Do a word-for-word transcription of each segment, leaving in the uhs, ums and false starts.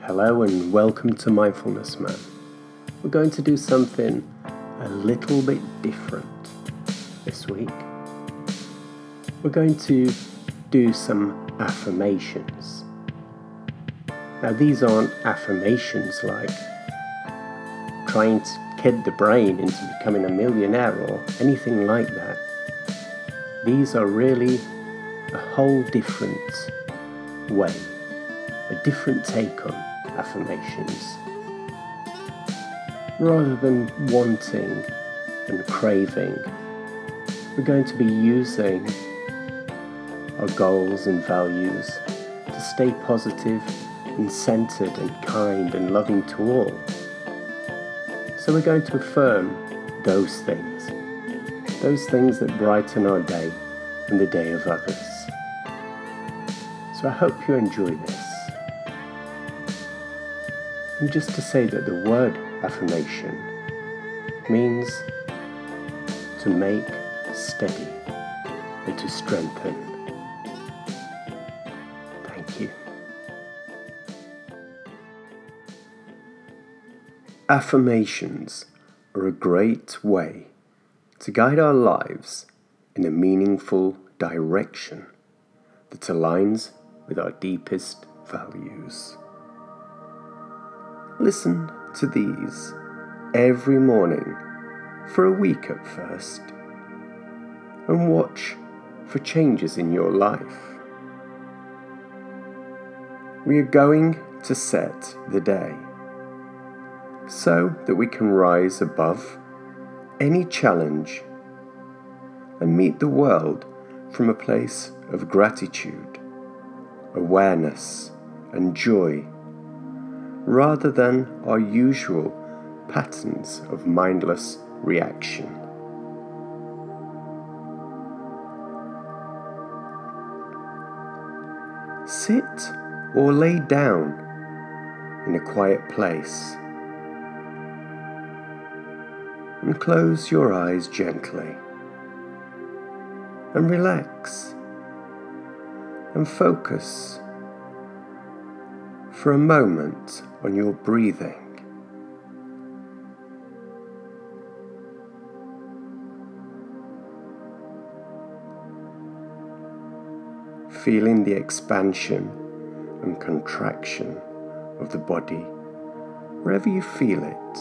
Hello and welcome to Mindfulness Man. We're going to do something a little bit different this week. We're going to do some affirmations. Now these aren't affirmations like trying to kid the brain into becoming a millionaire or anything like that. These are really a whole different way, a different take on affirmations. Rather than wanting and craving, we're going to be using our goals and values to stay positive and centered and kind and loving to all. So we're going to affirm those things, those things that brighten our day and the day of others. So I hope you enjoy this. And just to say that the word affirmation means to make steady and to strengthen. Thank you. Affirmations are a great way to guide our lives in a meaningful direction that aligns with our deepest values. Listen to these every morning for a week at first, and watch for changes in your life. We are going to set the day so that we can rise above any challenge and meet the world from a place of gratitude, awareness, and joy, rather than our usual patterns of mindless reaction. Sit or lay down in a quiet place and close your eyes gently and relax and focus for a moment on your breathing. Feeling the expansion and contraction of the body wherever you feel it.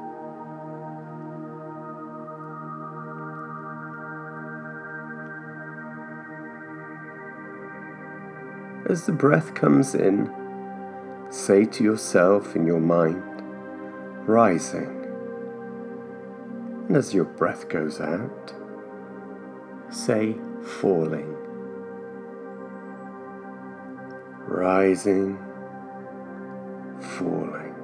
As the breath comes in, say to yourself in your mind, rising. And as your breath goes out, say falling. Rising, falling.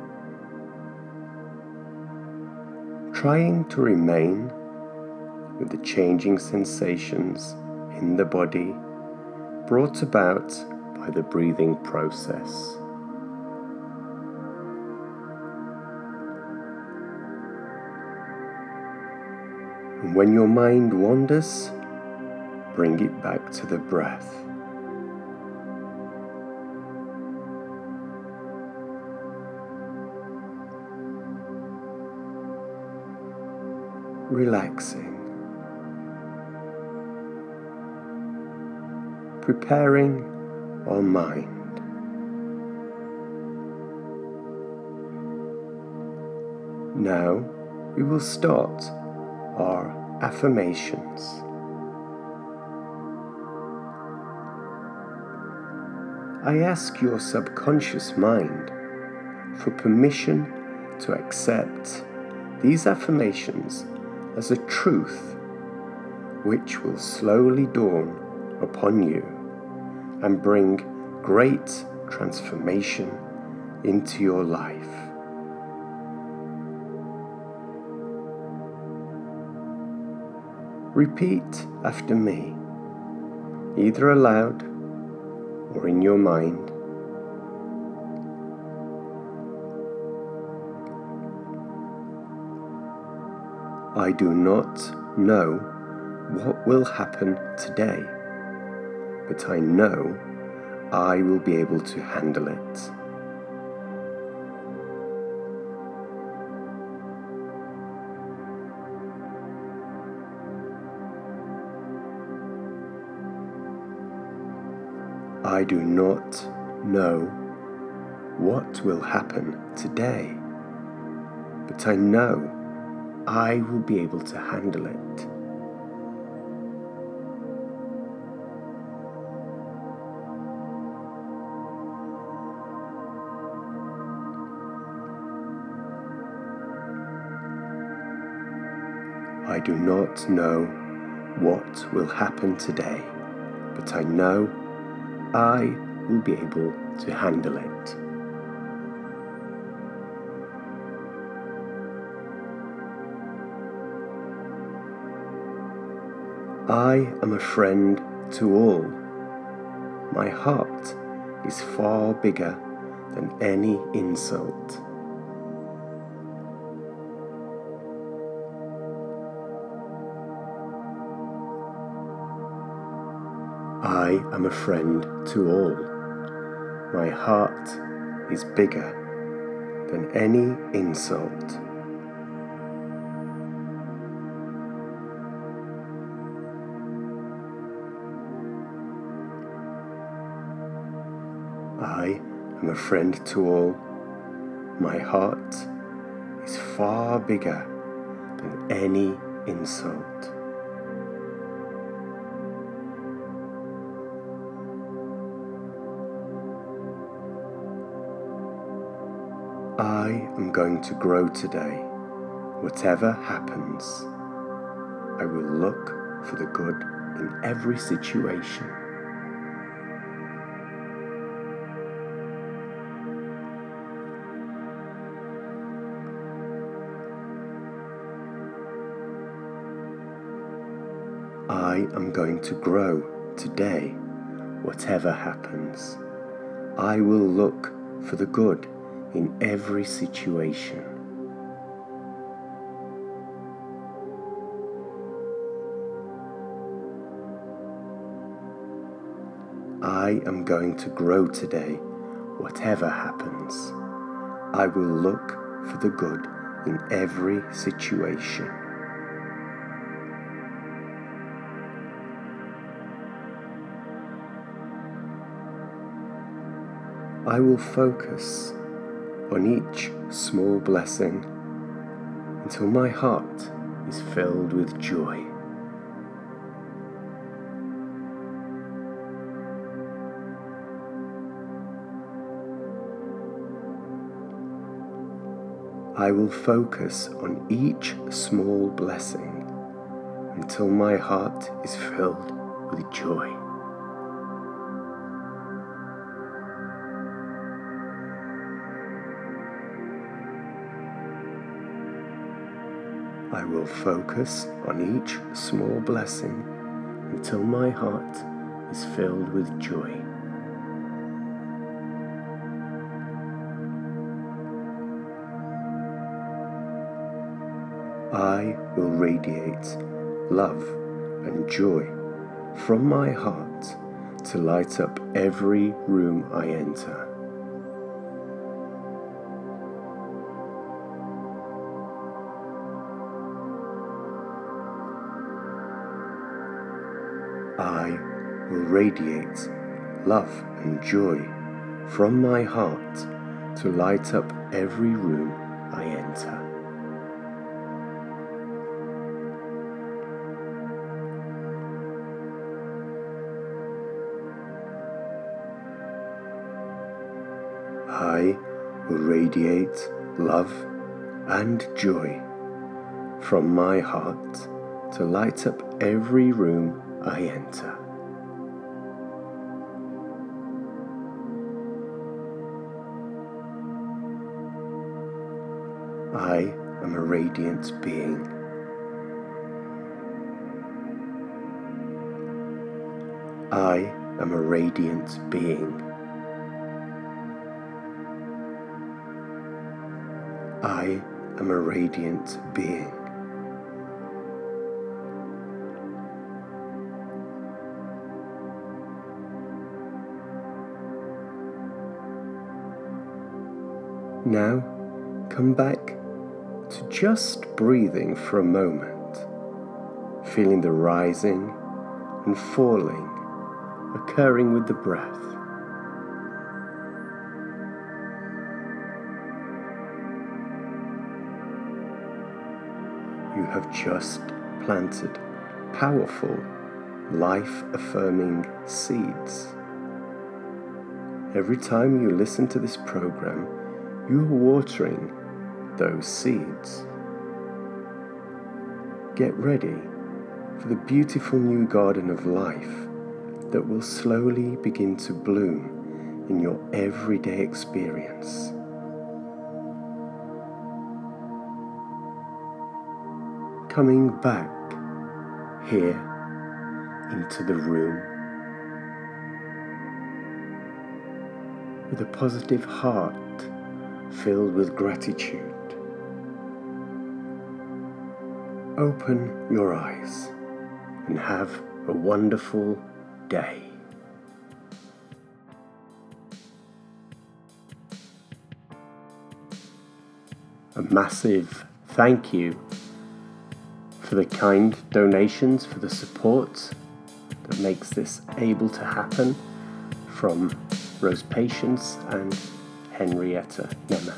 Trying to remain with the changing sensations in the body brought about by the breathing process. And when your mind wanders, bring it back to the breath. Relaxing. Preparing our mind. Now we will start our affirmations. I ask your subconscious mind for permission to accept these affirmations as a truth which will slowly dawn upon you and bring great transformation into your life. Repeat after me, either aloud or in your mind. I do not know what will happen today, but I know I will be able to handle it. I do not know what will happen today, but I know I will be able to handle it. I do not know what will happen today, but I know I will be able to handle it. I am a friend to all. My heart is far bigger than any insult. I am a friend to all. My heart is bigger than any insult. I am a friend to all. My heart is far bigger than any insult. I am going to grow today. Whatever happens, I will look for the good in every situation. I am going to grow today. Whatever happens, I will look for the good in every situation. I am going to grow today. Whatever happens, I will look for the good in every situation. I will focus on each small blessing until my heart is filled with joy. I will focus on each small blessing until my heart is filled with joy. I will focus on each small blessing until my heart is filled with joy. I will radiate love and joy from my heart to light up every room I enter. I will radiate love and joy from my heart to light up every room I enter. I will radiate love and joy from my heart to light up every room I enter. I am a radiant being. I am a radiant being. I am a radiant being. Now, come back to just breathing for a moment, feeling the rising and falling occurring with the breath. you have just planted powerful, life-affirming seeds. Every time you listen to this program, you are watering those seeds. Get ready for the beautiful new garden of life that will slowly begin to bloom in your everyday experience. Coming back here into the room with a positive heart filled with gratitude. Open your eyes and have a wonderful day. A massive thank you for the kind donations, for the support that makes this able to happen from Rose Patience and Henrietta Nemeth.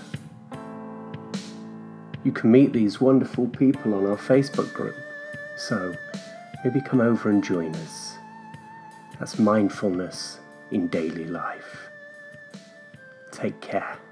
You can meet these wonderful people on our Facebook group, so maybe come over and join us. That's mindfulness in daily life. Take care.